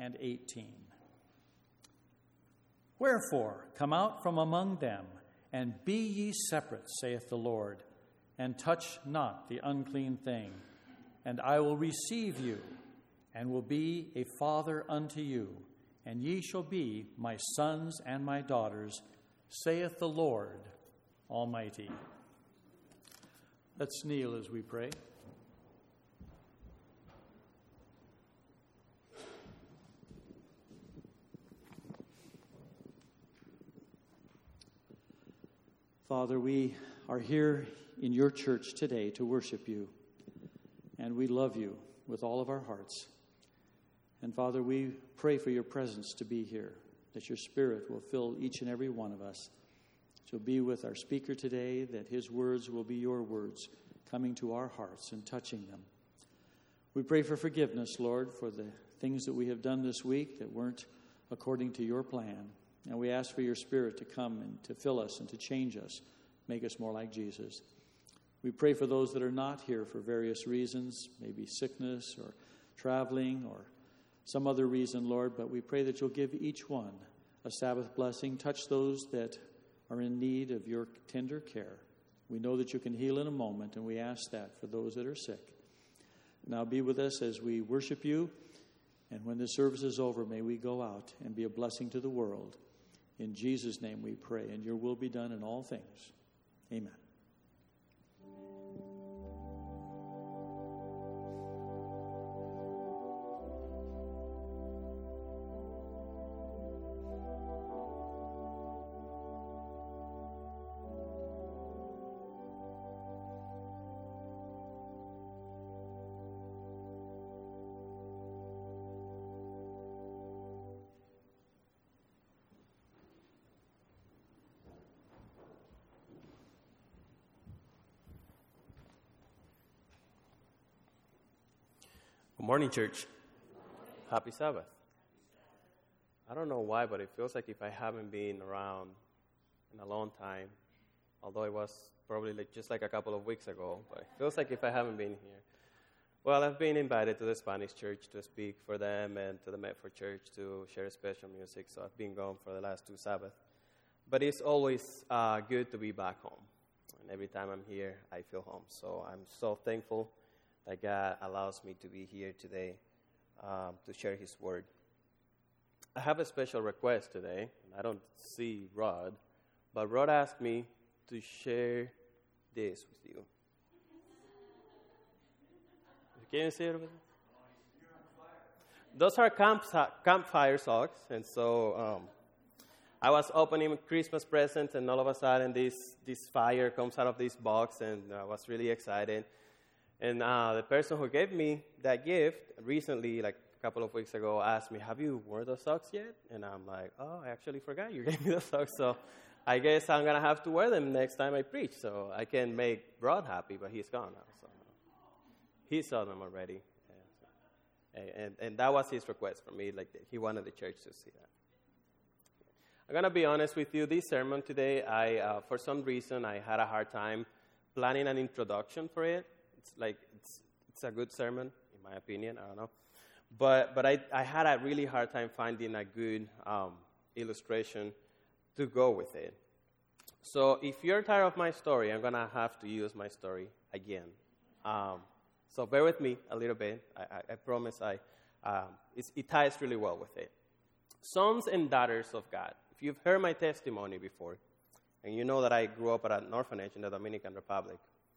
and 18. Wherefore, come out from among them, and be ye separate, saith the Lord, and touch not the unclean thing, and I will receive you, and will be a father unto you, and ye shall be my sons and my daughters, saith the Lord Almighty. Let's kneel as we pray. Father, we are here in your church today to worship you, and we love you with all of our hearts. And Father, we pray for your presence to be here, that your Spirit will fill each and every one of us. That you'll be with our speaker today, that his words will be your words, coming to our hearts and touching them. We pray for forgiveness, Lord, for the things that we have done this week that weren't according to your plan. And we ask for your Spirit to come and to fill us and to change us, make us more like Jesus. We pray for those that are not here for various reasons, maybe sickness or traveling or some other reason, Lord, but we pray that you'll give each one a Sabbath blessing. Touch those that are in need of your tender care. We know that you can heal in a moment, and we ask that for those that are sick. Now be with us as we worship you, and when this service is over, may we go out and be a blessing to the world. In Jesus' name we pray, and your will be done in all things. Amen. Good morning, church. Happy Sabbath. I don't know why, but it feels like if I haven't been around in a long time, although it was probably just like a couple of weeks ago, but it feels like if I haven't been here. Well, I've been invited to the Spanish church to speak for them and to the Medford church to share special music, so I've been gone for the last 2 Sabbaths. But it's always good to be back home, and every time I'm here, I feel home. So I'm so thankful that God allows me to be here today to share his word. I have a special request today. I don't see Rod, but Rod asked me to share this with you. Can you see it over there? Those are campfire socks, and so I was opening Christmas presents, and all of a sudden this fire comes out of this box, and I was really excited. And the person who gave me that gift recently, like a couple of weeks ago, asked me, have you worn those socks yet? And I'm like, oh, I actually forgot you gave me those socks. So I guess I'm going to have to wear them next time I preach. So I can make Rod happy, but he's gone now. So he saw them already. And that was his request for me. Like he wanted the church to see that. I'm going to be honest with you. This sermon today, for some reason, I had a hard time planning an introduction for it. It's a good sermon, in my opinion. I don't know. But I had a really hard time finding a good illustration to go with it. So if you're tired of my story, I'm going to have to use my story again. So bear with me a little bit. I promise it ties really well with it. Sons and daughters of God. If you've heard my testimony before, and you know that I grew up at an orphanage in the Dominican Republic,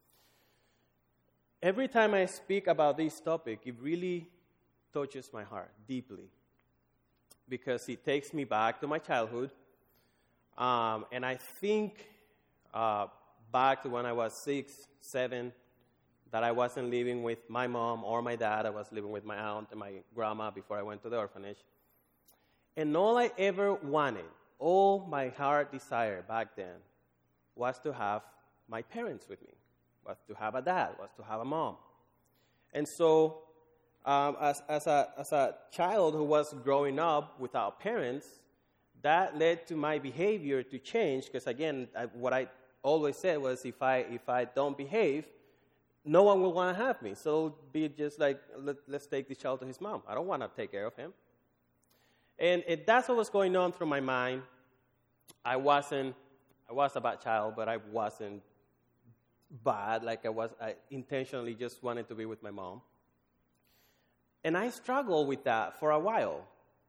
every time I speak about this topic, it really touches my heart deeply because it takes me back to my childhood. And I think back to when I was 6, 7, that I wasn't living with my mom or my dad. I was living with my aunt and my grandma before I went to the orphanage. And all I ever wanted, all my heart desired back then, was to have my parents with me, was to have a dad, was to have a mom. And so as a child who was growing up without parents, that led to my behavior to change because, again, what I always said was if I don't behave, no one will want to have me. So be just like, let's take this child to his mom. I don't want to take care of him. And that's what was going on through my mind. I was a bad child, but I wasn't bad. Like I intentionally just wanted to be with my mom. And I struggled with that for a while.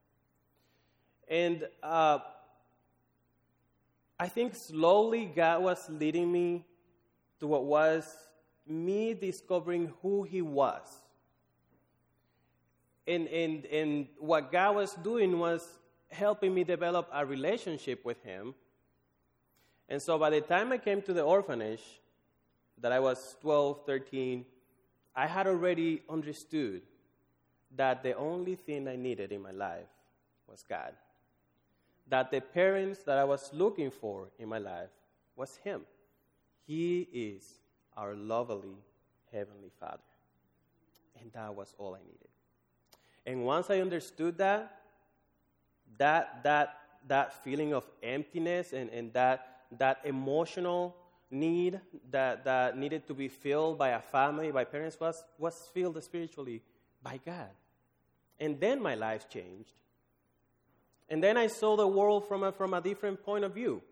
And I think slowly God was leading me to what was me discovering who He was. And what God was doing was helping me develop a relationship with Him. And so by the time I came to the orphanage, that I was 12, 13, I had already understood that the only thing I needed in my life was God. That the parents that I was looking for in my life was Him. He is our lovely Heavenly Father. And that was all I needed. And once I understood that feeling of emptiness and that emotional need that needed to be filled by a family, by parents, was filled spiritually by God. And then my life changed. And then I saw the world from a different point of view.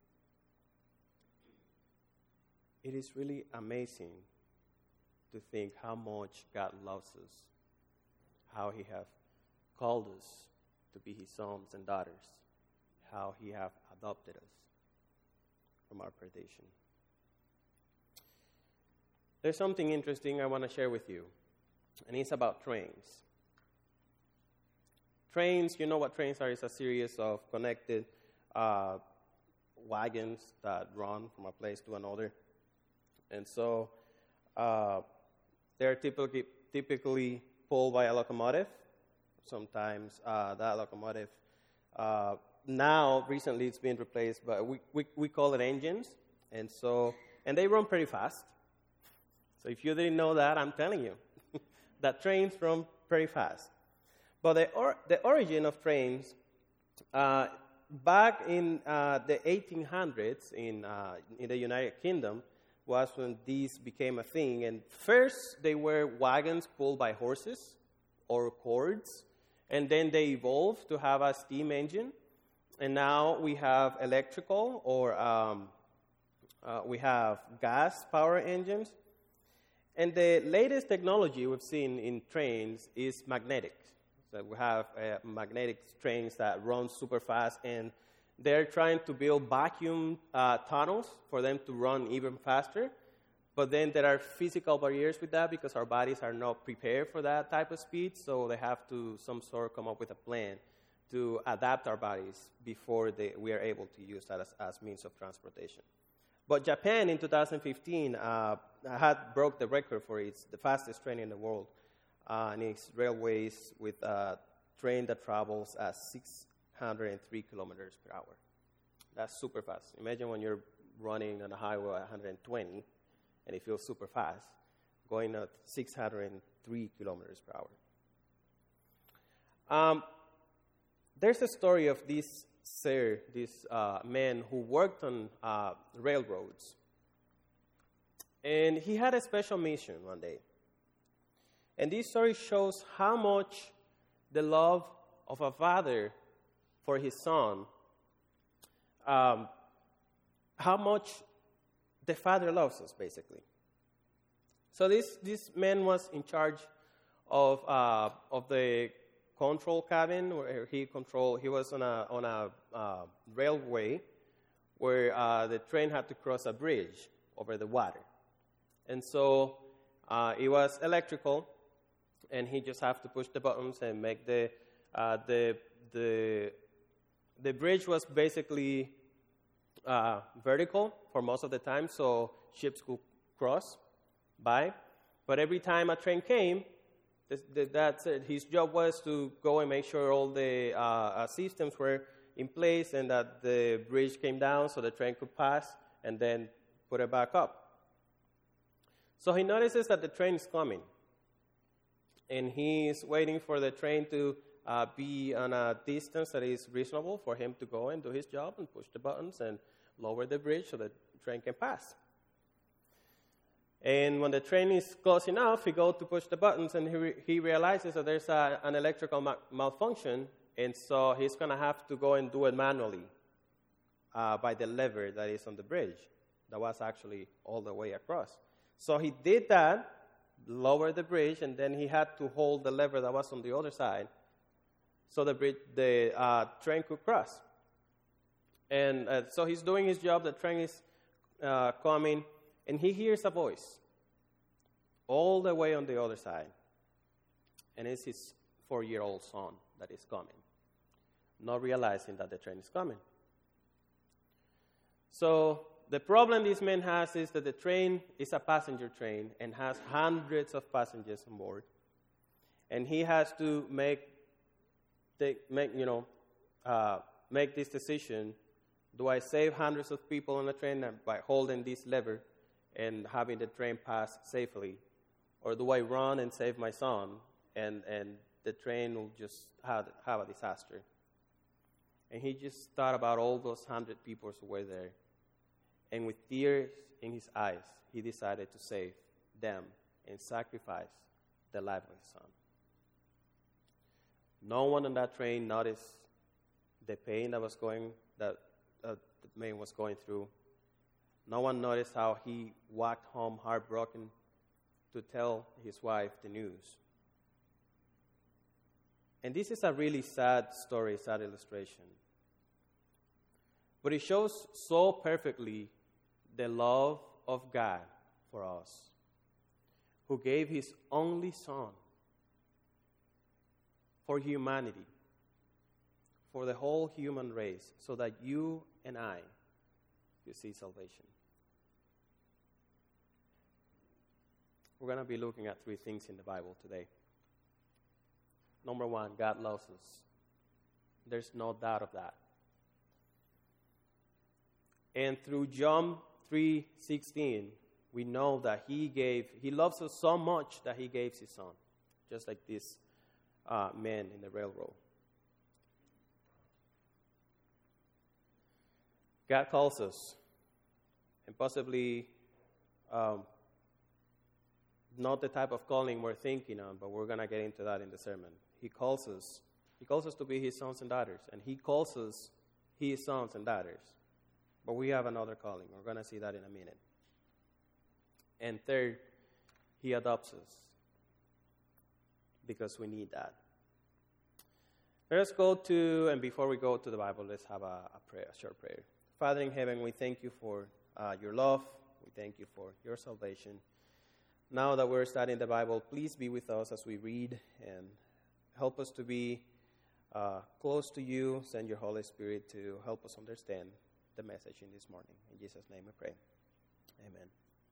It is really amazing to think how much God loves us, how He has called us to be His sons and daughters, how He has adopted us from our perdition. There's something interesting I want to share with you, and it's about trains. Trains, you know what trains are? It's a series of connected wagons that run from a place to another. And so they're typically pulled by a locomotive. Sometimes that locomotive, now recently it's been replaced, but we call it engines. And they run pretty fast. So if you didn't know that, I'm telling you, that trains run pretty fast. But the origin of trains, back in the 1800s in the United Kingdom, was when these became a thing. And first, they were wagons pulled by horses or cords, and then they evolved to have a steam engine. And now we have electrical or we have gas power engines. And the latest technology we've seen in trains is magnetic. So we have magnetic trains that run super fast, and they're trying to build vacuum tunnels for them to run even faster. But then there are physical barriers with that because our bodies are not prepared for that type of speed, so they have to come up with a plan to adapt our bodies before we are able to use that as means of transportation. But Japan in 2015 had broke the record for the fastest train in the world. And its railways with a train that travels at 603 kilometers per hour. That's super fast. Imagine when you're running on a highway at 120 and it feels super fast, going at 603 kilometers per hour. There's a story of this man who worked on railroads. And he had a special mission one day. And this story shows how much the love of a father for his son, how much the father loves us, basically. So this man was in charge of the control cabin, where he was on a railway where the train had to cross a bridge over the water. And so it was electrical, and he just have to push the buttons and make the bridge was basically vertical for most of the time, so ships could cross by. But every time a train came, his job was to go and make sure all the systems were in place and that the bridge came down so the train could pass and then put it back up. So he notices that the train is coming. And he's waiting for the train to be on a distance that is reasonable for him to go and do his job and push the buttons and lower the bridge so the train can pass. And when the train is close enough, he goes to push the buttons, and he realizes that there's an electrical malfunction, And so he's going to have to go and do it manually by the lever that is on the bridge that was actually all the way across. So he did that, lowered the bridge, and then he had to hold the lever that was on the other side so the train could cross. And so he's doing his job. The train is coming, and he hears a voice all the way on the other side. And it's his 4-year-old son that is coming, not realizing that the train is coming. So the problem this man has is that the train is a passenger train and has hundreds of passengers on board. And he has to make this decision. Do I save hundreds of people on the train by holding this lever and having the train pass safely? Or do I run and save my son and the train will just have a disaster? And he just thought about all those 100 people who were there. And with tears in his eyes, he decided to save them and sacrifice the life of his son. No one on that train noticed the pain that the man was going through. No one noticed how he walked home heartbroken to tell his wife the news. And this is a really sad story, sad illustration. But it shows so perfectly the love of God for us, who gave his only son for humanity, for the whole human race, so that you and I could see salvation. We're going to be looking at 3 things in the Bible today. Number 1, God loves us. There's no doubt of that. And through John 3:16, we know that he loves us so much that he gave his son, just like this man in the railroad. God calls us, and possibly not the type of calling we're thinking on, but we're going to get into that in the sermon. He calls us to be his sons and daughters, and he calls us his sons and daughters. But we have another calling. We're going to see that in a minute. And third, he adopts us because we need that. Let's go to, and before we go to the Bible, let's have a short prayer. Father in heaven, we thank you for your love. We thank you for your salvation. Now that we're studying the Bible, please be with us as we read and help us to be close to you. Send your Holy Spirit to help us understand the message in this morning. In Jesus' name we pray. Amen.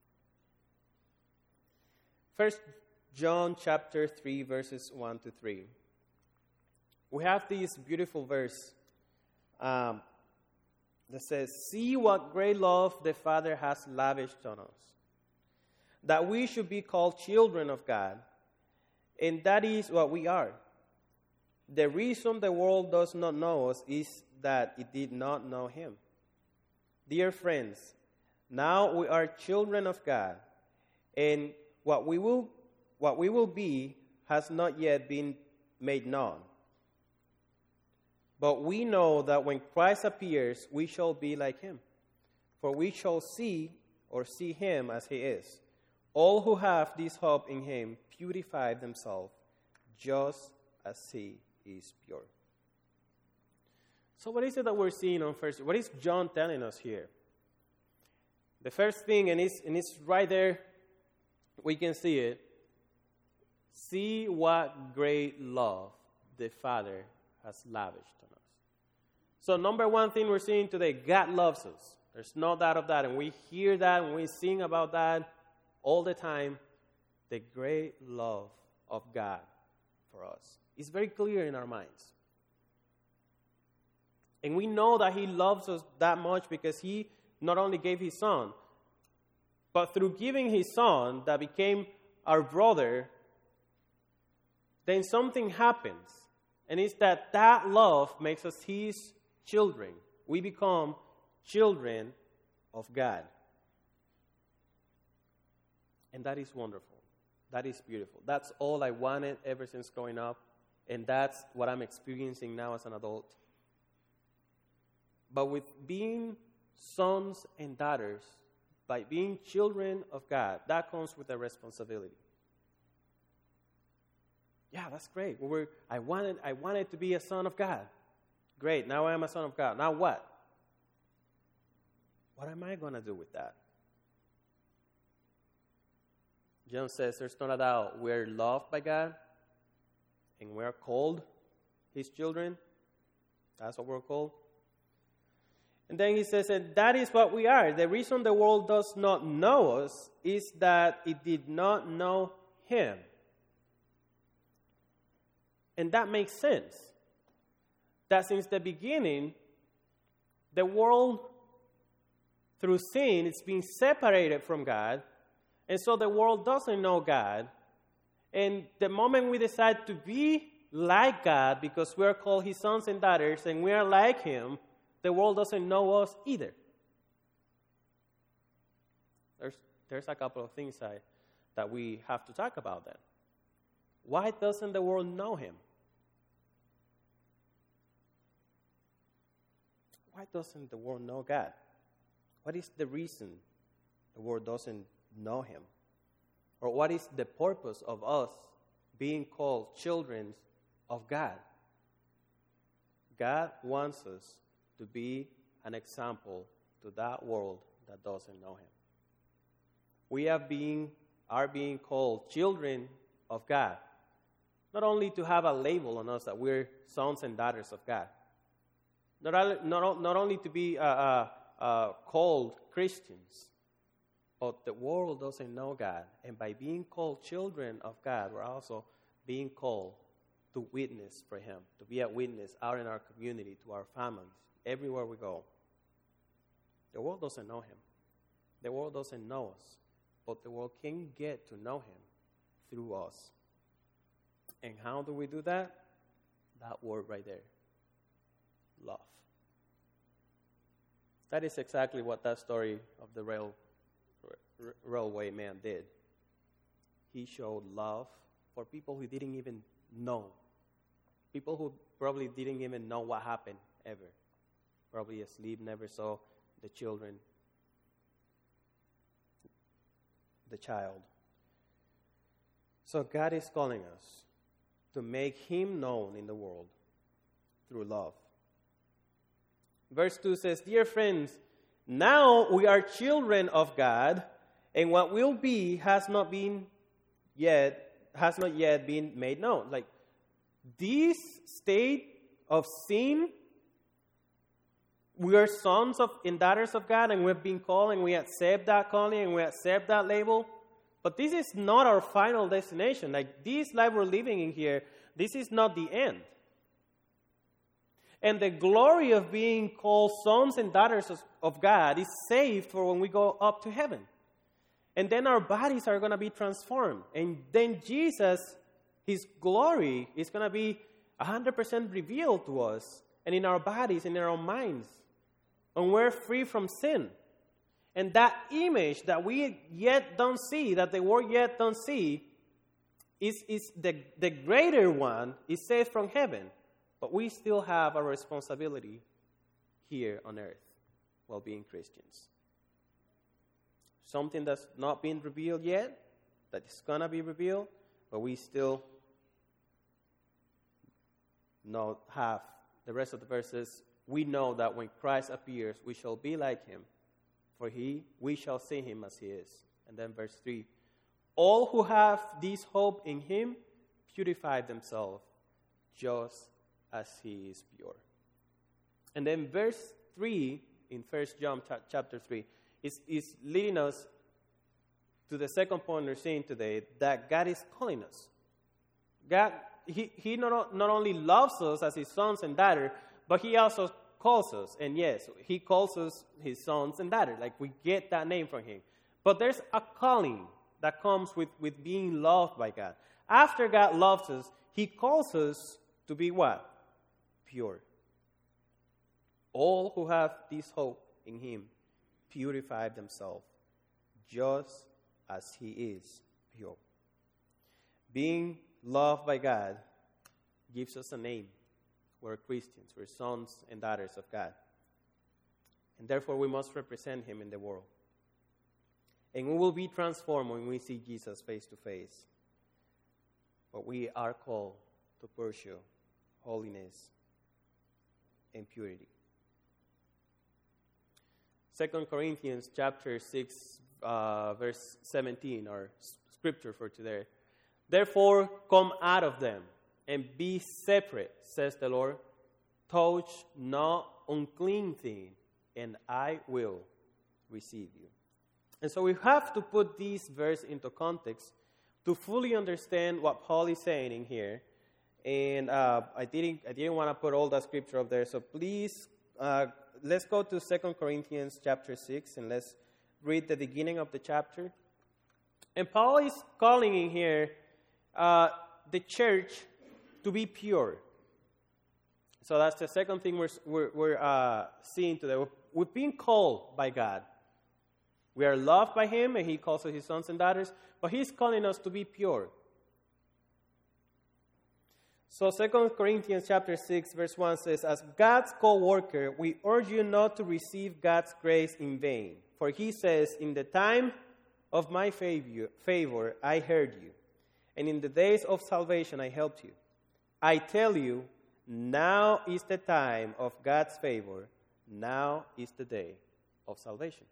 1 John chapter 3, verses 1 to 3. We have this beautiful verse that says, "See what great love the Father has lavished on us, that we should be called children of God, and that is what we are. The reason the world does not know us is that it did not know him. Dear friends, now we are children of God, and what we will be has not yet been made known. But we know that when Christ appears, we shall be like him, for we shall see him as he is. All who have this hope in him purify themselves just as he is pure." So what is it that we're seeing on first? What is John telling us here? The first thing, and it's right there, we can see it. See what great love the Father has lavished on us. So number 1 thing we're seeing today, God loves us. There's no doubt of that, and we hear that and we sing about that all the time. The great love of God for us. It's very clear in our minds. And we know that he loves us that much because he not only gave his son, but through giving his son that became our brother, then something happens. And it's that love makes us his children. We become children of God. And that is wonderful. That is beautiful. That's all I wanted ever since growing up, And that's what I'm experiencing now as an adult. But with being sons and daughters, by being children of God, that comes with a responsibility. Yeah, that's great. I wanted to be a son of God. Great, now I am a son of God. Now what? What am I going to do with that? John says there's no doubt we're loved by God and we're called his children. That's what we're called. And then he says that that is what we are. The reason the world does not know us is that it did not know him. And that makes sense. That since the beginning, the world, through sin, it's been separated from God. And so the world doesn't know God. And the moment we decide to be like God, because we are called his sons and daughters, and we are like him, the world doesn't know us either. There's a couple of things that we have to talk about then. Why doesn't the world know him? Why doesn't the world know God? What is the reason the world doesn't know him? Or what is the purpose of us being called children of God? God wants us to be an example to that world that doesn't know him. We are being called children of God, not only to have a label on us that we're sons and daughters of God, not only to be called Christians, but the world doesn't know God. And by being called children of God, we're also being called to witness for him, to be a witness out in our community, to our families, everywhere we go. The world doesn't know him. The world doesn't know us, but the world can get to know him through us. And how do we do that? That word right there, love. That is exactly what that story of the railway man did. He showed love for people who didn't even know. People who probably didn't even know what happened ever. Probably asleep, never saw the children, the child. So God is calling us to make him known in the world through love. Verse 2 says, "Dear friends, now we are children of God, and what will be has not yet been made known." Like this state of sin, we are sons and daughters of God, and we've been called, and we accept that calling, and we accept that label. But this is not our final destination. Like this life we're living in here, this is not the end. And the glory of being called sons and daughters of God is saved for when we go up to heaven. And then our bodies are going to be transformed. And then Jesus, his glory is going to be 100% revealed to us and in our bodies and in our minds. And we're free from sin. And that image that we yet don't see, that the world yet don't see, is the greater one is saved from heaven. But we still have a responsibility here on earth while being Christians. Something that's not been revealed yet, that is going to be revealed, but we still not have the rest of the verses. We know that when Christ appears, we shall be like him, for we shall see him as he is. And then verse 3, "All who have this hope in him purify themselves just as he is pure." And then verse 3 in 1 John chapter 3 is leading us to the second point we're seeing today, that God is calling us. God, he not only loves us as his sons and daughters, but he also calls us. And yes, he calls us his sons and daughters. Like we get that name from him. But there's a calling that comes with being loved by God. After God loves us, he calls us to be what? Pure. All who have this hope in him purify themselves just as he is pure. Being loved by God gives us a name. We're Christians. We're sons and daughters of God. And therefore, we must represent him in the world. And we will be transformed when we see Jesus face to face. But we are called to pursue holiness and purity. 2 Corinthians chapter 6, verse 17, our scripture for today. Therefore, come out of them and be separate, says the Lord. Touch no unclean thing, and I will receive you. And so we have to put this verse into context to fully understand what Paul is saying in here. And I didn't want to put all the scripture up there, so please, let's go to 2 Corinthians chapter 6, and let's read the beginning of the chapter. And Paul is calling in here the church to be pure. So that's the second thing we're seeing today. We've been called by God. We are loved by him, and he calls us his sons and daughters, but he's calling us to be pure. So 2 Corinthians chapter 6, verse 1 says, as God's co-worker, we urge you not to receive God's grace in vain. For he says, in the time of my favor I heard you, and in the days of salvation I helped you. I tell you, now is the time of God's favor. Now is the day of salvation.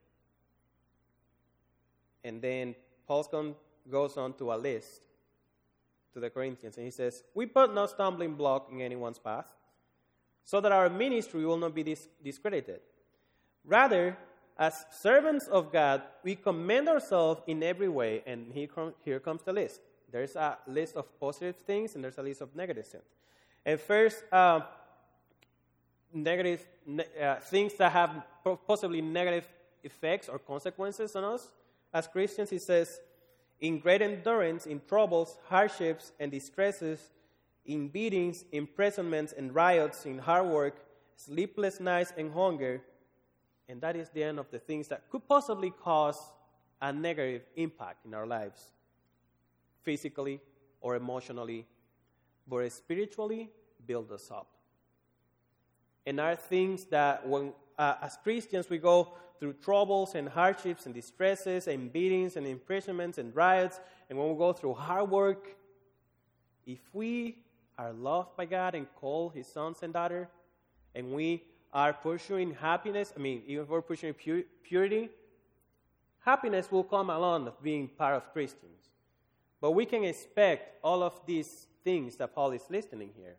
And then Paul goes on to a list to the Corinthians, and he says, we put no stumbling block in anyone's path, so that our ministry will not be discredited. Rather, as servants of God, we commend ourselves in every way, and here comes the list. There's a list of positive things, and there's a list of negative things. And first, negative things that have possibly negative effects or consequences on us. As Christians, he says, in great endurance, in troubles, hardships, and distresses, in beatings, imprisonments, and riots, in hard work, sleepless nights, and hunger. And that is the end of the things that could possibly cause a negative impact in our lives, physically or emotionally, but spiritually build us up. And are things that when, as Christians, we go through troubles and hardships and distresses and beatings and imprisonments and riots, and when we go through hard work, if we are loved by God and called his sons and daughters, and we are pursuing happiness, even if we're pursuing purity, happiness will come along of being part of Christians. But we can expect all of these things that Paul is listing here.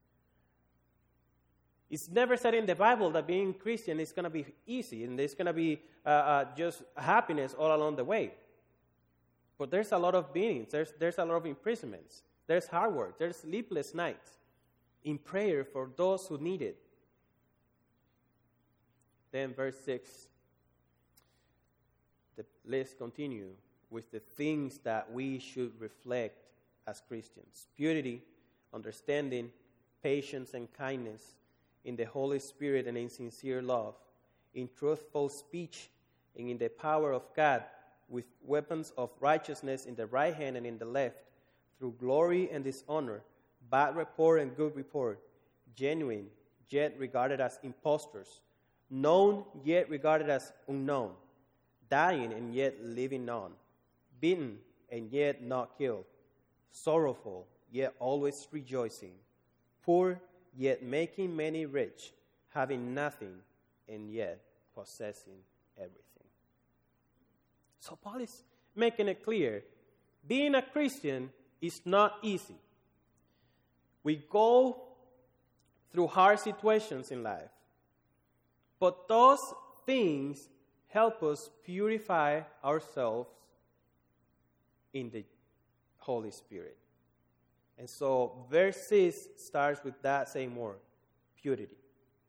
It's never said in the Bible that being Christian is going to be easy and there's going to be just happiness all along the way. But there's a lot of beatings. There's a lot of imprisonments. There's hard work. There's sleepless nights in prayer for those who need it. Then verse 6, the list continues with the things that we should reflect as Christians. Purity, understanding, patience, and kindness, in the Holy Spirit and in sincere love, in truthful speech and in the power of God, with weapons of righteousness in the right hand and in the left, through glory and dishonor, bad report and good report, genuine, yet regarded as impostors, known, yet regarded as unknown, dying and yet living on, beaten and yet not killed, sorrowful, yet always rejoicing, poor, yet making many rich, having nothing, and yet possessing everything. So Paul is making it clear, being a Christian is not easy. We go through hard situations in life, but those things help us purify ourselves in the Holy Spirit. And so verse 6 starts with that same word, purity.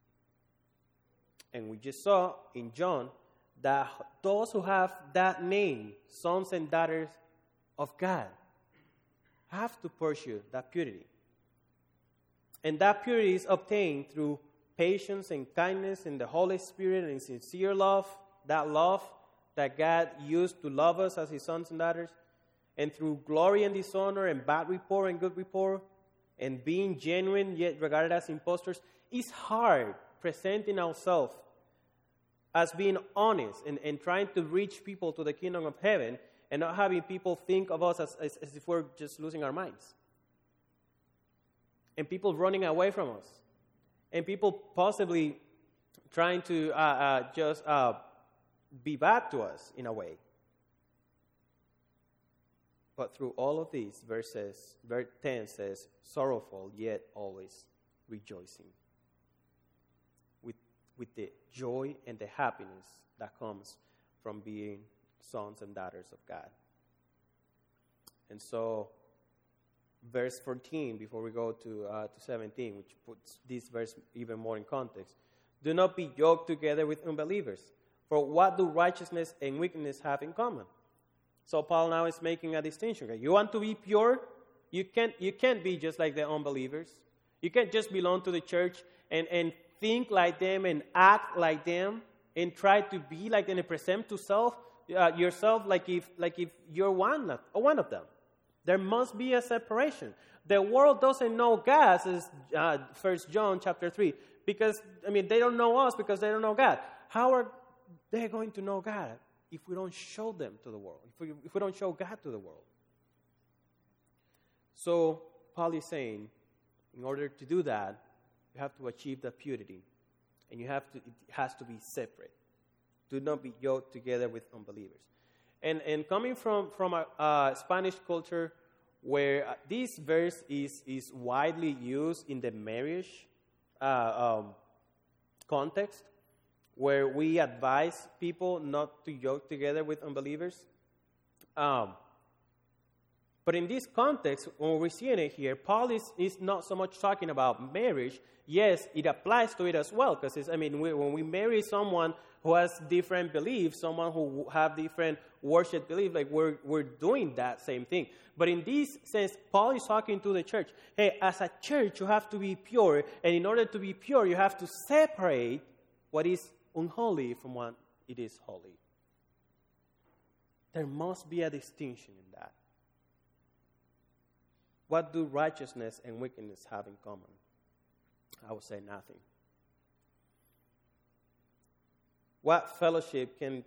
And we just saw in John that those who have that name, sons and daughters of God, have to pursue that purity. And that purity is obtained through patience and kindness in the Holy Spirit and sincere love, that love that God used to love us as his sons and daughters, and through glory and dishonor and bad report and good report, and being genuine yet regarded as impostors, it's hard presenting ourselves as being honest and trying to reach people to the kingdom of heaven and not having people think of us as if we're just losing our minds. And people running away from us. And people possibly trying to just be bad to us in a way. But through all of these, verse 10 says, sorrowful yet always rejoicing. With the joy and the happiness that comes from being sons and daughters of God. And so, verse 14, before we go to 17, which puts this verse even more in context. Do not be yoked together with unbelievers. For what do righteousness and wickedness have in common? So Paul now is making a distinction. Okay? You want to be pure? You can't be just like the unbelievers. You can't just belong to the church and think like them and act like them and try to be like them and present to yourself like if you're one of them. There must be a separation. The world doesn't know God, says 1 John chapter 3, because, they don't know us because they don't know God. How are they going to know God if we don't show them to the world, if we don't show God to the world? So Paul is saying, in order to do that, you have to achieve that purity, and it has to be separate. Do not be yoked together with unbelievers. And coming from a Spanish culture where this verse is widely used in the marriage context, where we advise people not to yoke together with unbelievers. But in this context, when we're seeing it here, Paul is not so much talking about marriage. Yes, it applies to it as well, because when we marry someone who has different beliefs, someone who have different worship beliefs, like we're doing that same thing. But in this sense, Paul is talking to the church. Hey, as a church, you have to be pure, and in order to be pure, you have to separate what is unholy from what it is holy. There must be a distinction in that. What do righteousness and wickedness have in common? I would say nothing. What fellowship can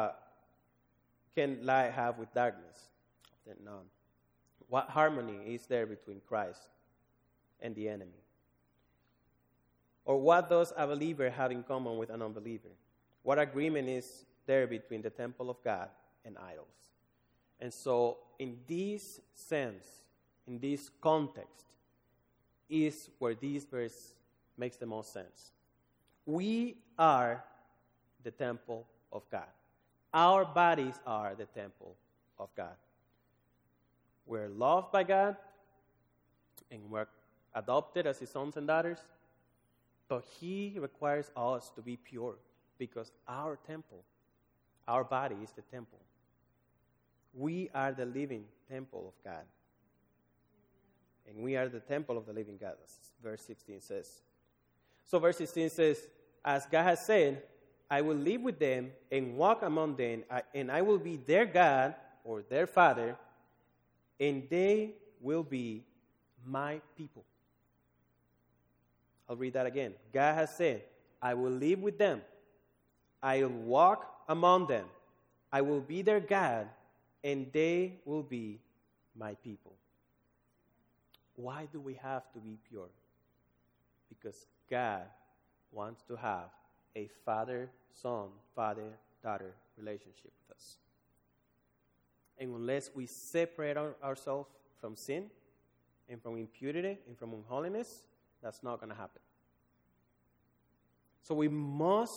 light have with darkness? Then none. What harmony is there between Christ and the enemy? Or what does a believer have in common with an unbeliever? What agreement is there between the temple of God and idols? And so, in this sense, in this context, is where this verse makes the most sense. We are the temple of God. Our bodies are the temple of God. We're loved by God, and we're adopted as His sons and daughters, but He requires us to be pure because our temple, our body is the temple. We are the living temple of God. And we are the temple of the living God, as verse 16 says. So verse 16 says, as God has said, I will live with them and walk among them, and I will be their God or their Father, and they will be my people. I'll read that again. God has said, I will live with them. I will walk among them. I will be their God, and they will be my people. Why do we have to be pure? Because God wants to have a father-son, father-daughter relationship with us. And unless we separate ourselves from sin and from impurity and from unholiness, that's not going to happen. So we must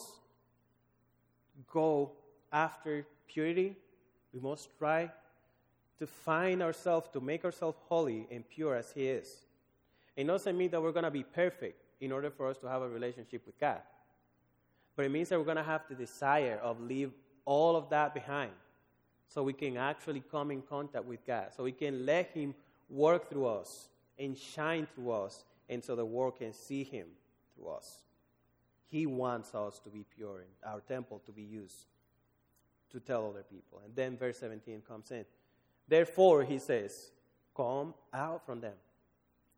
go after purity. We must try to find ourselves, to make ourselves holy and pure as He is. It doesn't mean that we're going to be perfect in order for us to have a relationship with God. But it means that we're going to have the desire of leave all of that behind so we can actually come in contact with God, so we can let Him work through us and shine through us, and so the world can see Him through us. He wants us to be pure and our temple to be used to tell other people. And then verse 17 comes in. Therefore, He says, come out from them.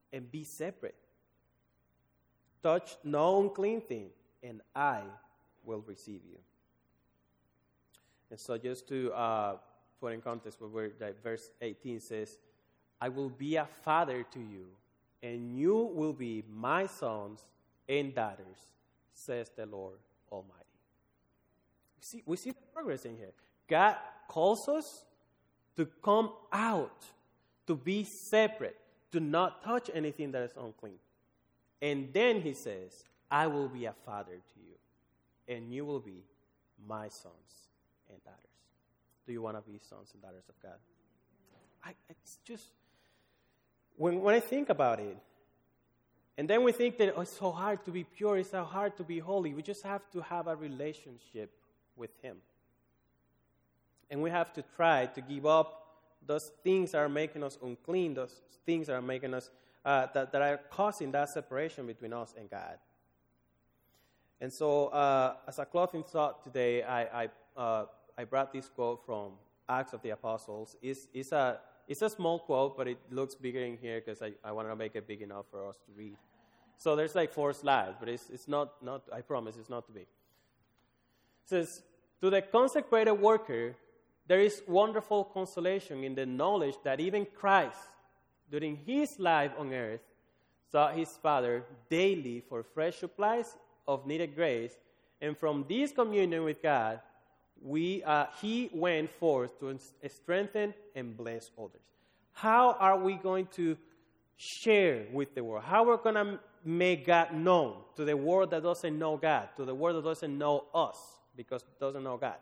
and be separate. Touch no unclean thing, and I will receive you. And so just to put in context where verse 18 says, I will be a father to you, and you will be my sons and daughters, says the Lord Almighty. We see the progress in here. God calls us to come out, to be separate, to not touch anything that is unclean. And then he says, I will be a father to you, and you will be my sons and daughters. Do you want to be sons and daughters of God? It's just, when I think about it, and then we think that it's so hard to be pure, it's so hard to be holy. We just have to have a relationship with Him. And we have to try to give up those things that are making us unclean, those things that are making us, that are causing that separation between us and God. And so, as a closing thought today, I brought this quote from Acts of the Apostles. It's a small quote, but it looks bigger in here because I wanted to make it big enough for us to read. So there's like 4 slides, but it's not, I promise, it's not too big. It says, to the consecrated worker, there is wonderful consolation in the knowledge that even Christ, during his life on earth, sought his Father daily for fresh supplies of needed grace, and from this communion with God, he went forth to strengthen and bless others. How are we going to share with the world? How are we going to make God known to the world that doesn't know God, to the world that doesn't know us because it doesn't know God?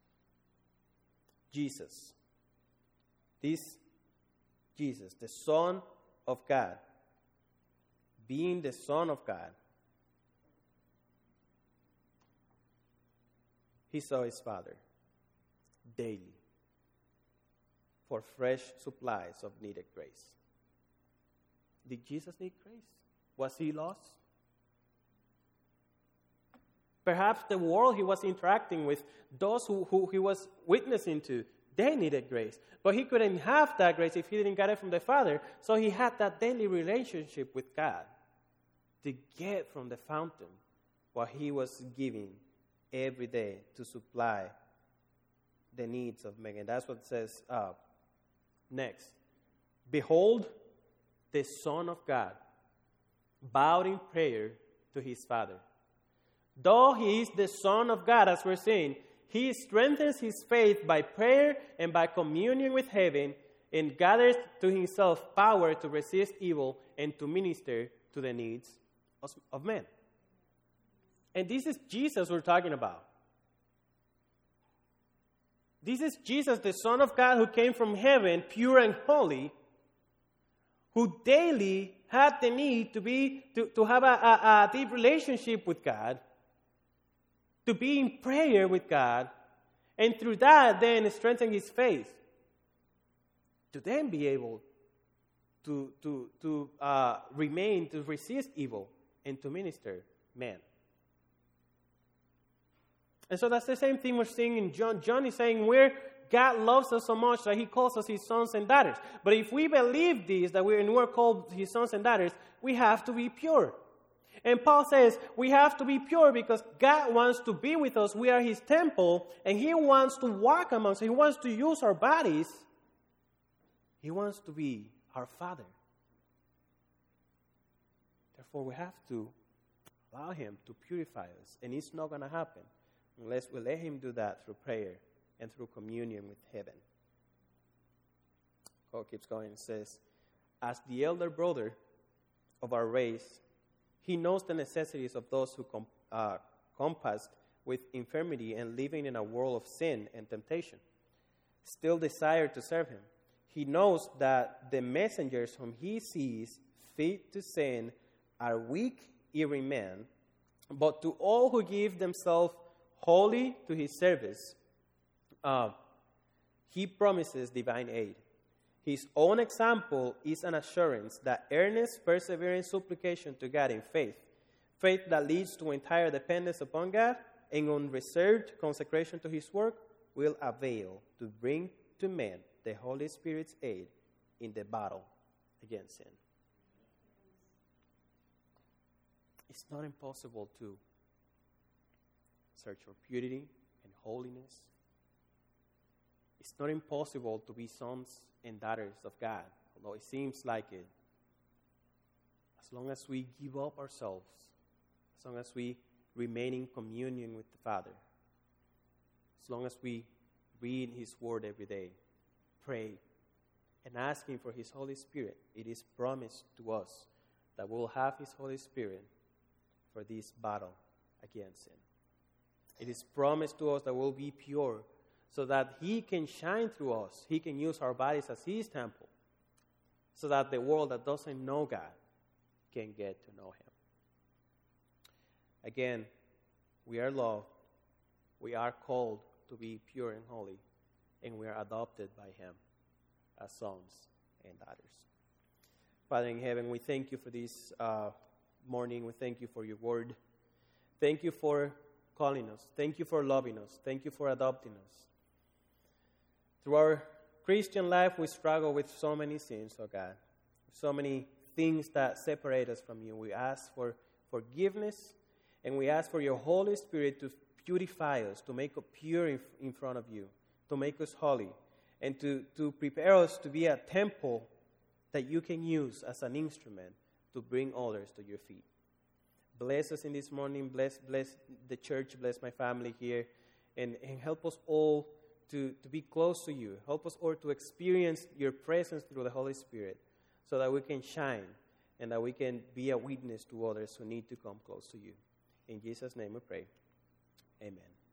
Jesus. This Jesus, the Son of God, being the Son of God, he saw his Father daily for fresh supplies of needed grace. Did Jesus need grace? Was he lost? Perhaps the world he was interacting with, those who he was witnessing to, they needed grace. But he couldn't have that grace if he didn't get it from the Father. So he had that daily relationship with God to get from the fountain what he was giving every day to supply the needs of men. And that's what it says next. Behold, the Son of God bowed in prayer to his Father. Though he is the Son of God, as we're saying, he strengthens his faith by prayer and by communion with heaven, and gathers to himself power to resist evil and to minister to the needs of men. And this is Jesus we're talking about. This is Jesus, the Son of God, who came from heaven, pure and holy, who daily had the need to have a deep relationship with God, to be in prayer with God, and through that then strengthen his faith, to then be able to remain, to resist evil, and to minister men. And so that's the same thing we're seeing in John. John is saying God loves us so much that he calls us his sons and daughters. But if we believe this, that we're called his sons and daughters, we have to be pure. And Paul says we have to be pure because God wants to be with us. We are his temple, and he wants to walk amongst us. He wants to use our bodies. He wants to be our Father. Therefore, we have to allow him to purify us. And it's not going to happen unless we let him do that through prayer and through communion with heaven. Paul keeps going and says, as the elder brother of our race, he knows the necessities of those who compassed with infirmity and living in a world of sin and temptation, still desire to serve him. He knows that the messengers whom he sees fit to send are weak, erring men, but to all who give themselves wholly to his service, he promises divine aid. His own example is an assurance that earnest, persevering supplication to God in faith that leads to entire dependence upon God and unreserved consecration to his work, will avail to bring to men the Holy Spirit's aid in the battle against sin. It's not impossible to search for purity and holiness. It's not impossible to be sons and daughters of God, although it seems like it. As long as we give up ourselves, as long as we remain in communion with the Father, as long as we read His Word every day, pray, and ask Him for His Holy Spirit, it is promised to us that we'll have His Holy Spirit for this battle against sin. It is promised to us that we'll be pure so that He can shine through us. He can use our bodies as His temple so that the world that doesn't know God can get to know Him. Again, we are loved. We are called to be pure and holy, and we are adopted by Him as sons and daughters. Father in heaven, we thank You for this morning. We thank You for Your word. Thank You for calling us. Thank You for loving us. Thank You for adopting us. Through our Christian life, we struggle with so many sins, oh God. So many things that separate us from You. We ask for forgiveness, and we ask for Your Holy Spirit to purify us, to make us pure in front of You, to make us holy, and to prepare us to be a temple that You can use as an instrument to bring others to Your feet. Bless us in this morning. Bless the church. Bless my family here. And help us all to be close to You. Help us all to experience Your presence through the Holy Spirit so that we can shine and that we can be a witness to others who need to come close to You. In Jesus' name we pray. Amen.